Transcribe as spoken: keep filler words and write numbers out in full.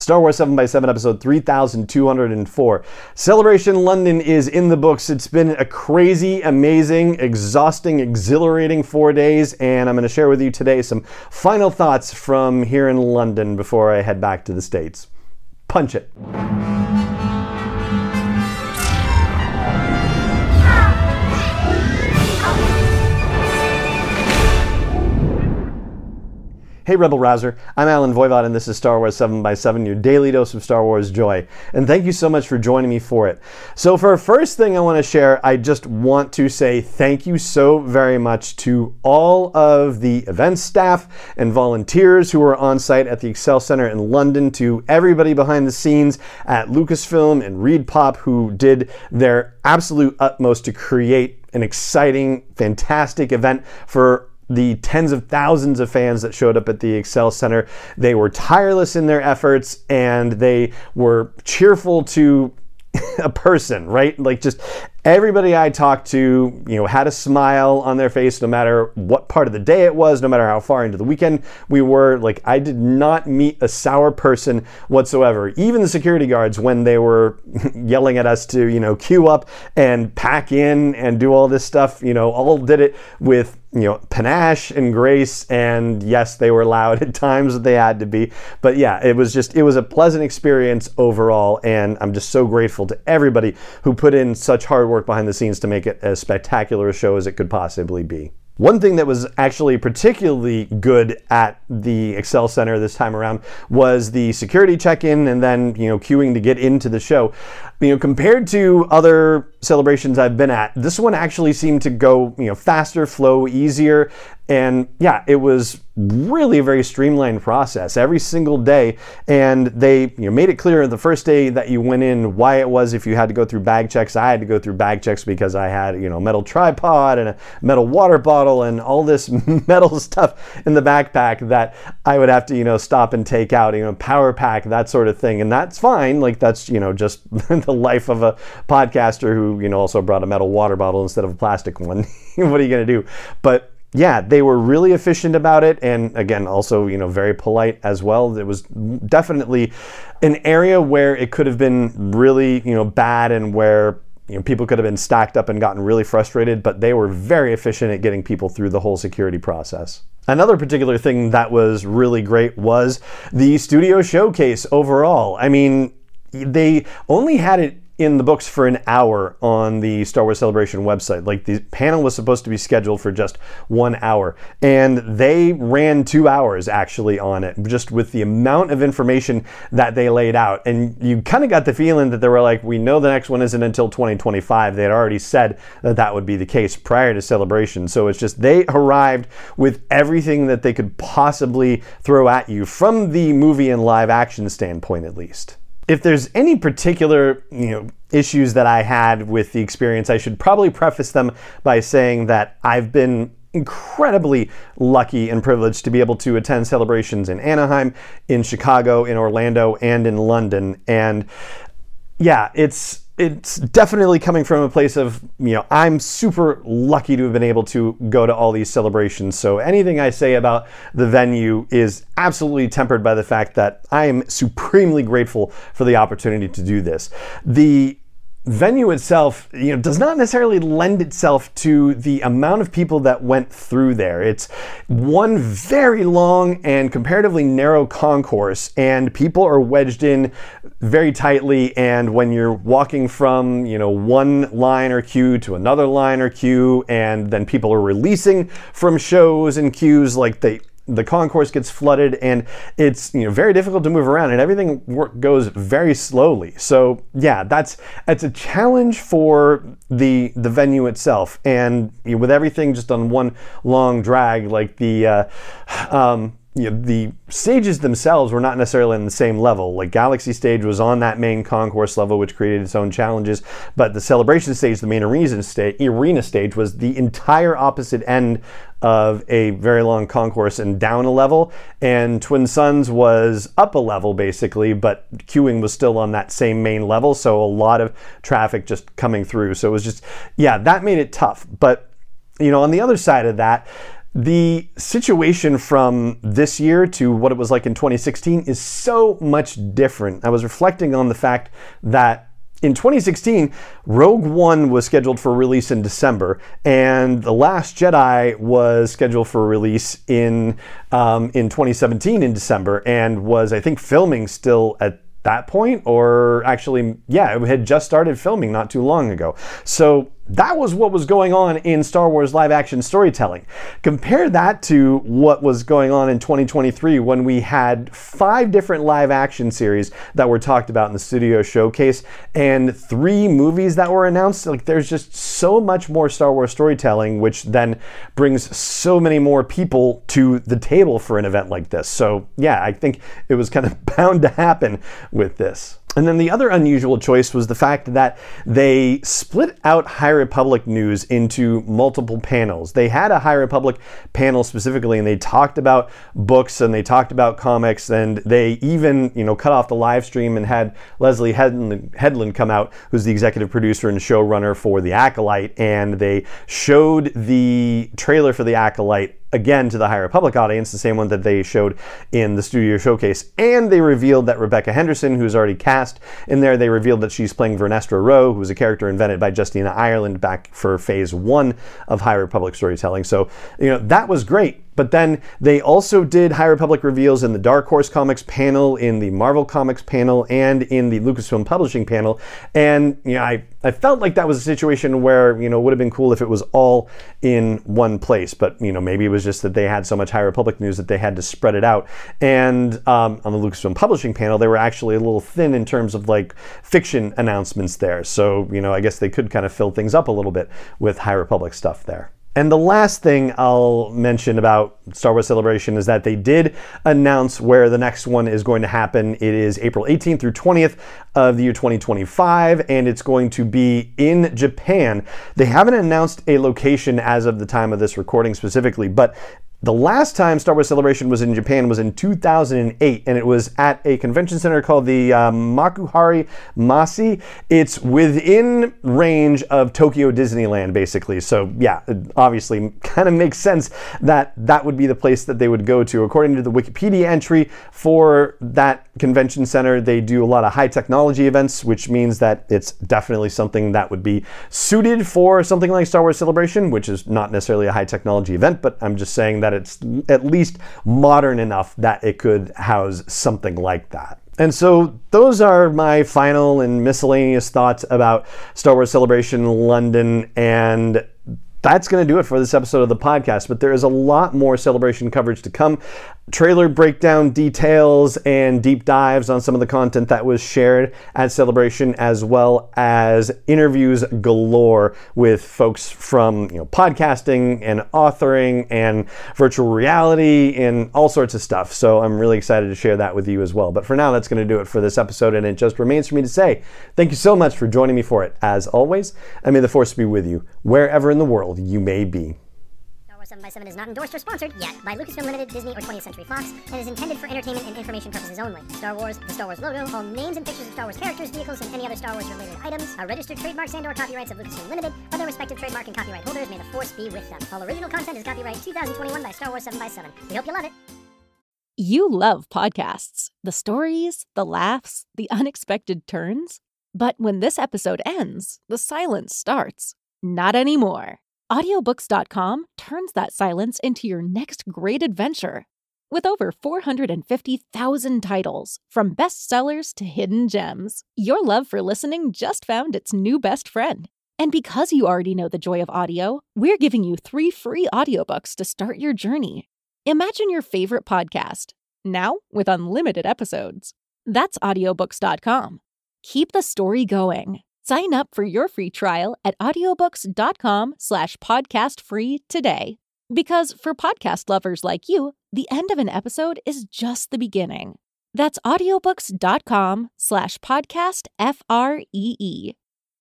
Star Wars seven by seven episode three thousand two hundred four. Celebration London is in the books. It's been a crazy, amazing, exhausting, exhilarating four days, and I'm going to share with you today some final thoughts from here in London before I head back to the States. Punch it. Hey Rebel Rouser, I'm Alan Voivod and this is Star Wars seven by seven, your daily dose of Star Wars joy. And thank you so much for joining me for it. So for our first thing I want to share, I just want to say thank you so very much to all of the event staff and volunteers who were on site at the Excel Center in London, to everybody behind the scenes at Lucasfilm and ReedPop who did their absolute utmost to create an exciting, fantastic event for the tens of thousands of fans that showed up at the Excel Center. They were tireless in their efforts and they were cheerful to a person, right? Like just everybody I talked to, you know, had a smile on their face no matter what part of the day it was, no matter how far into the weekend we were. Like I did not meet a sour person whatsoever. Even the security guards, when they were yelling at us to, you know, queue up and pack in and do all this stuff, you know, all did it with, you know, panache and grace, and yes, they were loud at times that they had to be, but yeah, it was just, it was a pleasant experience overall, and I'm just so grateful to everybody who put in such hard work behind the scenes to make it as spectacular a show as it could possibly be. One thing that was actually particularly good at the Excel Center this time around was the security check-in and then, you know, queuing to get into the show. You know, compared to other celebrations I've been at, this one actually seemed to go, you know, faster, flow easier. And yeah, it was really a very streamlined process every single day. And they, you know, made it clear the first day that you went in why it was if you had to go through bag checks. I had to go through bag checks because I had, you know, a metal tripod and a metal water bottle and all this metal stuff in the backpack that I would have to, you know, stop and take out, you know, power pack, that sort of thing. And that's fine. Like that's, you know, just the life of a podcaster who, you know, also brought a metal water bottle instead of a plastic one. What are you going to do? But yeah, they were really efficient about it, and again, also, you know, very polite as well. It was definitely an area where it could have been really, you know, bad, and where, you know, people could have been stacked up and gotten really frustrated, but they were very efficient at getting people through the whole security process. Another particular thing that was really great was the studio showcase overall. I mean, they only had it in the books for an hour on the Star Wars Celebration website. Like the panel was supposed to be scheduled for just one hour, and they ran two hours actually on it, just with the amount of information that they laid out. And you kind of got the feeling that they were like, we know the next one isn't until twenty twenty-five. They had already said that that would be the case prior to Celebration. So it's just, they arrived with everything that they could possibly throw at you from the movie and live action standpoint, at least. If there's any particular, you know, issues that I had with the experience, I should probably preface them by saying that I've been incredibly lucky and privileged to be able to attend celebrations in Anaheim, in Chicago, in Orlando, and in London. And yeah, it's it's definitely coming from a place of, you know, I'm super lucky to have been able to go to all these celebrations. So anything I say about the venue is absolutely tempered by the fact that I am supremely grateful for the opportunity to do this. The venue itself, you know, does not necessarily lend itself to the amount of people that went through there. It's one very long and comparatively narrow concourse, and people are wedged in very tightly. And when you're walking from, you know, one line or queue to another line or queue, and then people are releasing from shows and queues, like they the concourse gets flooded, and it's, you know, very difficult to move around, and everything work goes very slowly. So yeah, that's it's a challenge for the the venue itself, and you know, with everything just on one long drag, like the uh, um, you know, the stages themselves were not necessarily on the same level. Like Galaxy Stage was on that main concourse level, which created its own challenges, but the Celebration Stage, the main arena stage, arena stage was the entire opposite end of a very long concourse and down a level, and Twin Suns was up a level basically, but queuing was still on that same main level, so a lot of traffic just coming through. So it was just, yeah, that made it tough. But, you know, on the other side of that, The situation from this year to what it was like in twenty sixteen is so much different. I was reflecting on the fact that in twenty sixteen, Rogue One was scheduled for release in December, and The Last Jedi was scheduled for release in um, in twenty seventeen in December, and was, I think, filming still at that point, or actually, yeah, it had just started filming not too long ago. So that was what was going on in Star Wars live action storytelling. Compare that to what was going on in twenty twenty-three when we had five different live action series that were talked about in the studio showcase and three movies that were announced. Like, there's just so much more Star Wars storytelling, which then brings so many more people to the table for an event like this. So yeah, I think it was kind of bound to happen with this. And then the other unusual choice was the fact that they split out High Republic news into multiple panels. They had a High Republic panel specifically, and they talked about books and they talked about comics, and they even, you know, cut off the live stream and had Leslie Headland, Headland come out, who's the executive producer and showrunner for The Acolyte, and they showed the trailer for The Acolyte again to the High Republic audience, the same one that they showed in the studio showcase. And they revealed that Rebecca Henderson, who's already cast in there, they revealed that she's playing Vernestra Rowe, who was a character invented by Justina Ireland back for phase one of High Republic storytelling. So, you know, that was great. But then they also did High Republic reveals in the Dark Horse Comics panel, in the Marvel Comics panel, and in the Lucasfilm Publishing panel. And, you know, I, I felt like that was a situation where, you know, it would have been cool if it was all in one place. But, you know, maybe it was just that they had so much High Republic news that they had to spread it out. And um, on the Lucasfilm Publishing panel, they were actually a little thin in terms of, like, fiction announcements there. So, you know, I guess they could kind of fill things up a little bit with High Republic stuff there. And the last thing I'll mention about Star Wars Celebration is that they did announce where the next one is going to happen. It is April eighteenth through twentieth of the year twenty twenty-five, and it's going to be in Japan. They haven't announced a location as of the time of this recording specifically, but the last time Star Wars Celebration was in Japan was in two thousand eight, and it was at a convention center called the um, Makuhari Masi. It's within range of Tokyo Disneyland, basically. So yeah, it obviously kind of makes sense that that would be the place that they would go to. According to the Wikipedia entry for that convention center, they do a lot of high technology events, which means that it's definitely something that would be suited for something like Star Wars Celebration, which is not necessarily a high technology event, but I'm just saying that it's at least modern enough that it could house something like that. And so those are my final and miscellaneous thoughts about Star Wars Celebration London, and that's going to do it for this episode of the podcast. But there is a lot more Celebration coverage to come. Trailer breakdown details and deep dives on some of the content that was shared at Celebration, as well as interviews galore with folks from, you know, podcasting and authoring and virtual reality and all sorts of stuff. So I'm really excited to share that with you as well. But for now, that's going to do it for this episode, and it just remains for me to say thank you so much for joining me for it, as always, and may the Force be with you wherever in the world you may be. seven by seven is not endorsed or sponsored yet by Lucasfilm Limited, Disney, or twentieth Century Fox, and is intended for entertainment and information purposes only. Star Wars, the Star Wars logo, all names and pictures of Star Wars characters, vehicles, and any other Star Wars related items are registered trademarks and or copyrights of Lucasfilm Limited, or their respective trademark and copyright holders. May the Force be with them. All original content is copyright two thousand twenty-one by Star Wars seven by seven. We hope you love it. You love podcasts, the stories, the laughs, the unexpected turns. But when this episode ends, the silence starts. Not anymore. Audiobooks dot com turns that silence into your next great adventure. With over four hundred fifty thousand titles, from bestsellers to hidden gems, your love for listening just found its new best friend. And because you already know the joy of audio, we're giving you three free audiobooks to start your journey. Imagine your favorite podcast, now with unlimited episodes. That's audiobooks dot com. Keep the story going. Sign up for your free trial at audiobooks dot com slash podcast free today. Because for podcast lovers like you, the end of an episode is just the beginning. That's audiobooks dot com slash podcast F R E E.